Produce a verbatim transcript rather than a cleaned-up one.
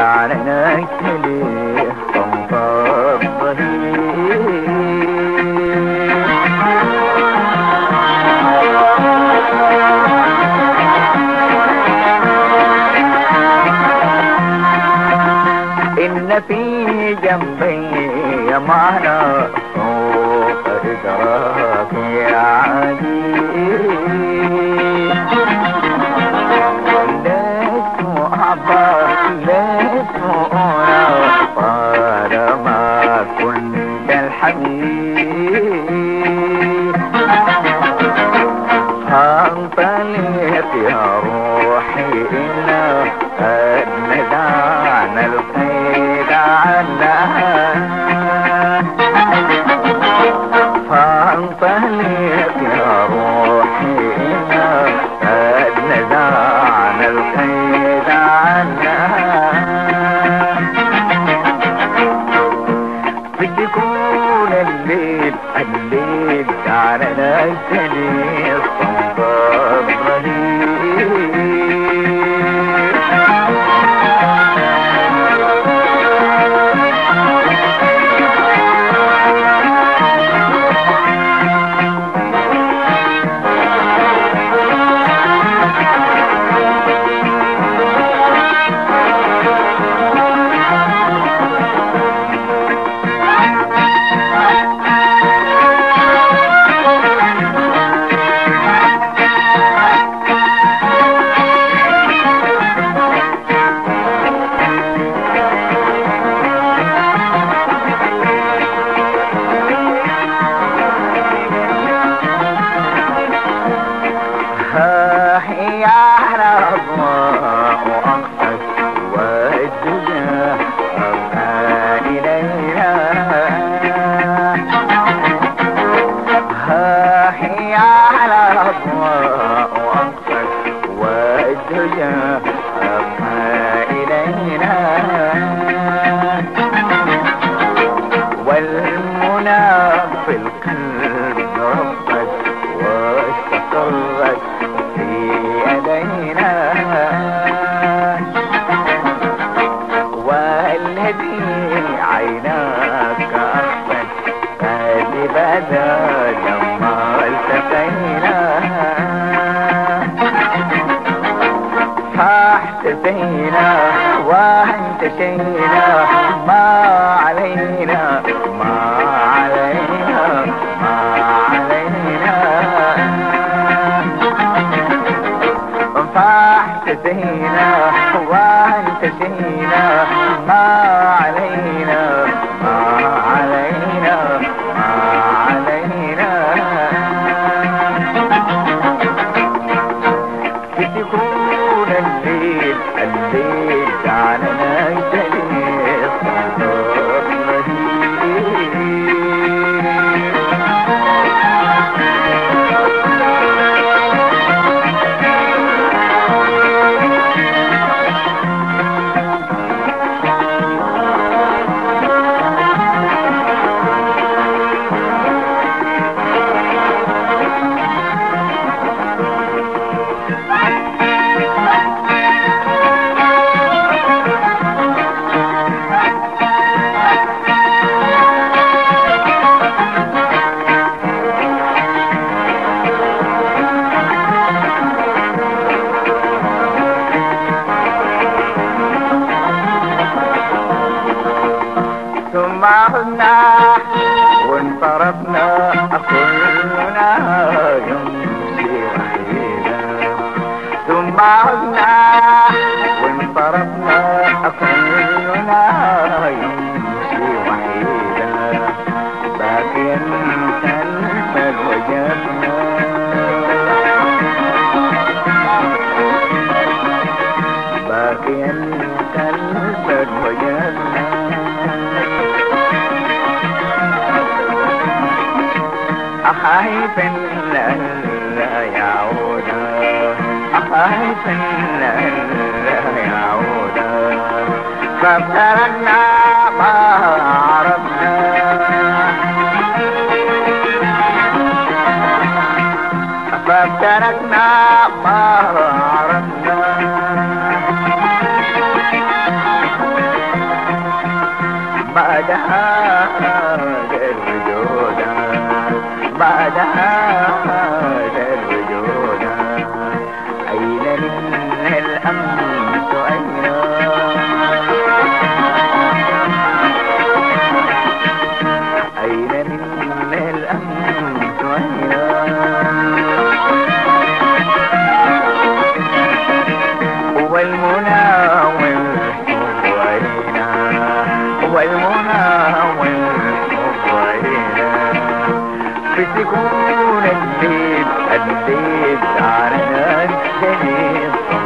جعلنا التلي صوت الظهير. إن في جنبي معنا صوت إدراك عجيب. لست أعبى لست أرى طالما كنت الحبيب. فانطلق يا روحي إنا قد ندعنا القيد عنها. فانطلق يا روحي إنا قد ندعنا القيد عنها. بتكون الليل الليل جعلنا التلي صوت الظهير. والمنى في القلب ربت واستقرت في يدينا. والذي عيناك أخفت قد بدا لما التقينا. فاحتسينا وانتشينا ما علينا ما علينا ما علينا. فاحتسينا وانتشينا ما علينا ما علينا ما علينا. بتكون الليل الليل جعلنا التلي صوت الظهير. ثم عدنا وانصرفنا كلنا يمشي وحيدا. ثم عدنا وانصرفنا كلنا يمشي وحيدا. باقيا تلفل وجدنا باقيا تلفل وجدنا. أخاف لا يعود أخاف لا يعود. فافترقنا ما عرفنا فافترقنا ما عرفنا. بعدها الوجود بعدها الوجود أين من الأمس أين أين من الأمس أين هو المنى والحب أين هو المنى والحب أين في سكون الليل الليل على الجليل